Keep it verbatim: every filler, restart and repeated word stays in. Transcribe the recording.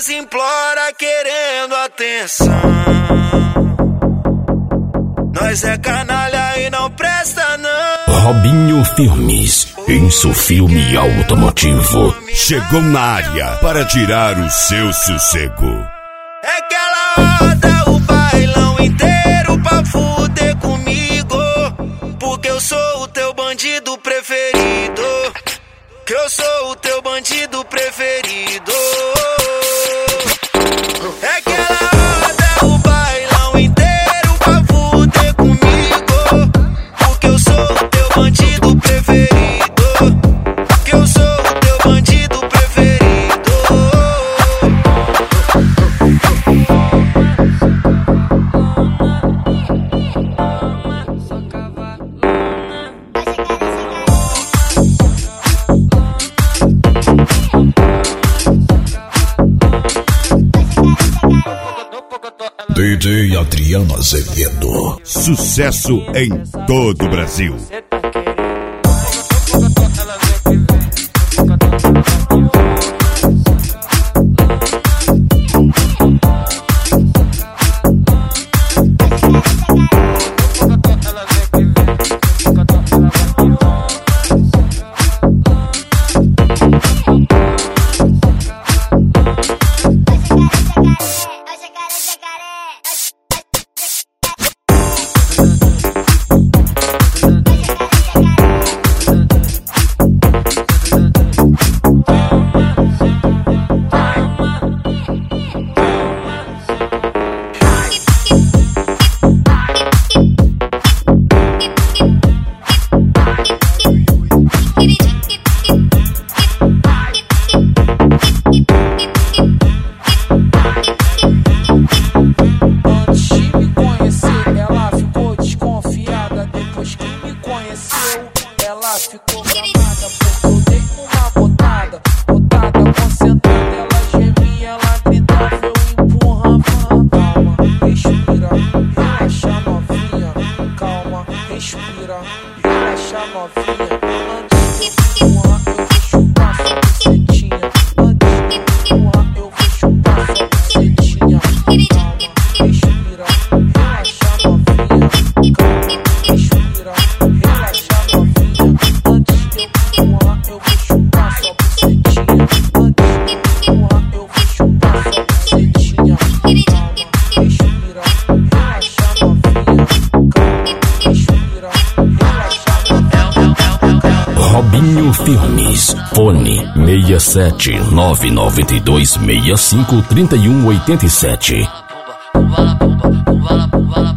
elas imploram querendo atenção. Nós é canalha e não presta não. Robinho Filmes, Isso Filme Automotivo. Chegou na área para tirar o seu sossego. É que ela roda o bailão inteiro pra fuder comigo, porque eu sou o teu bandido preferido. Que eu sou o teu bandido preferido. É que ela roda o bailão inteiro pra fuder comigo, porque eu sou o teu bandido preferido. Que eu sou o teu bandido preferido. D J Adriano Azevedo. Sucesso em todo o Brasil. Ela ficou gravada porque eu dei uma botada. Botada concentrada, ela gemia, ela gritava, eu empurrava. Calma, respira, relaxa novinha. Calma, respira, relaxa novinha. Antes de empurrar, eu vou chupar sua bucetinha. Antes de empurrar, eu vou chupar sua bucetinha. Calma, respira, relaxa novinha. Calma, respira, relaxa novinha. Antes de empurrar, eu vou chupar sua bucetinha. Antes de empurrar, eu vou chupar sua bucetinha. Calma, respira, relaxa novinha. Calma, respira, relaxa novinha. Robinho Filmes. Fone seis sete nove nove dois seis cinco três um oito sete.